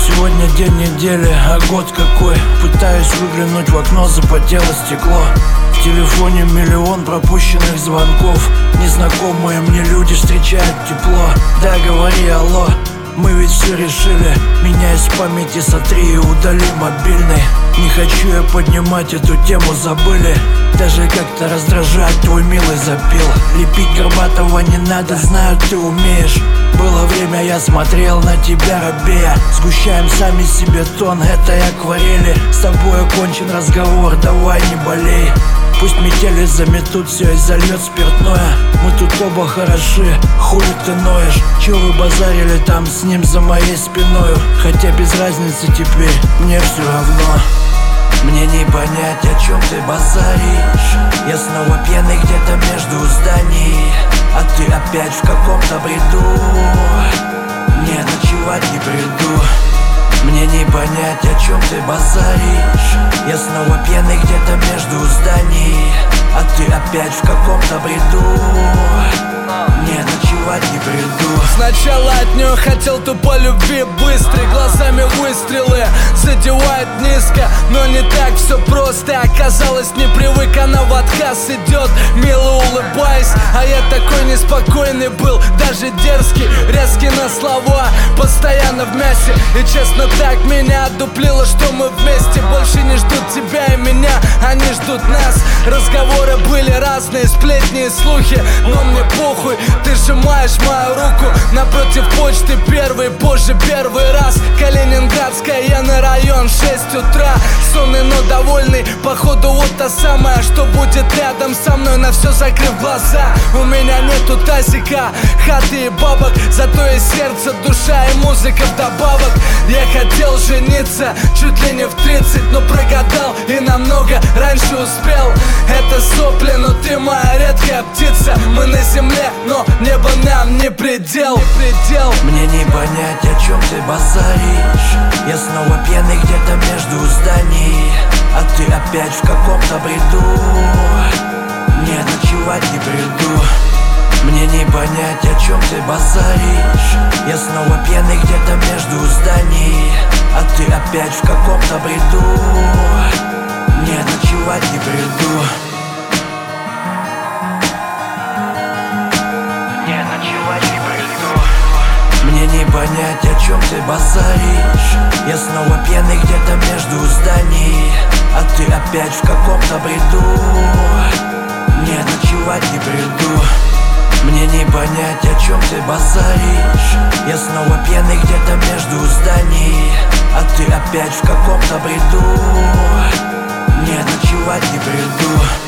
Сегодня день недели, а год какой. Пытаюсь выглянуть в окно, запотело стекло. В телефоне миллион пропущенных звонков. Незнакомые мне люди встречают тепло. Да, говори алло, мы ведь все решили. Меня из памяти сотри и удали мобильный. Не хочу я поднимать эту тему, забыли. Даже как-то раздражает твой милый запил. Лепить горбатого не надо, знаю, ты умеешь. Было время, я смотрел на тебя робея. Сгущаем сами себе тон этой акварели. С тобой окончен разговор, давай не болей. Пусть метели заметут все и зальет спиртное. Мы тут оба хороши, хули ты ноешь? Чего вы базарили там с ним за моей спиною? Хотя без разницы теперь, мне все равно. Мне не понять, о чем ты базаришь. Я снова пьяный где-то между зданий, а ты опять в каком-то бреду. Не, ночевать не приду. Мне не понять, о чем ты базаришь. Я снова пьяный где-то между зданий, а ты опять в каком-то бреду. Не, ночевать не приду. Сначала от нее хотел тупо любви быстрой. Глазами выстрелы задевает низко, но не так все просто. Оказалось, не привык, она в отказ идет, мило улыбаясь. А я такой неспокойный был, даже дерзкий, резкий на слова, постоянно в мясе. И честно так меня отдуплило, что мы вместе. Больше не ждут тебя и меня, они ждут нас. Разговоры были разные, сплетни и слухи, но мне похуй. Ты сжимаешь мою руку напротив почты, первый, позже первый раз. Калининградская, я на район, 6 утра. Сонный, но довольный, походу вот та самая, что будет рядом со мной, на все закрыв глаза. У меня нету тазика, хаты и бабок, зато есть сердце, душа и музыка вдобавок. Я хотел жениться чуть ли не в 30, но прогадал и намного раньше успел. Это сопли, но ты моя редкая птица. Мы на земле, но небо нам не предел. Мне не понять, о чем ты базаришь. Я снова пьяный где-то между зданий, а ты опять в каком-то бреду. Не, ночевать не приду. Мне не понять, о чем ты базаришь. Я снова пьяный где-то между зданий, а ты опять в каком-то бреду. Не, ночевать не приду. Мне не понять, о чем ты базаришь. Я снова пьяный где-то между зданий, а ты опять в каком-то бреду. Не, ночевать не приду. Мне не понять, о чем ты базаришь. Я снова пьяный где-то между зданий, а ты опять в каком-то бреду. Не, ночевать не приду.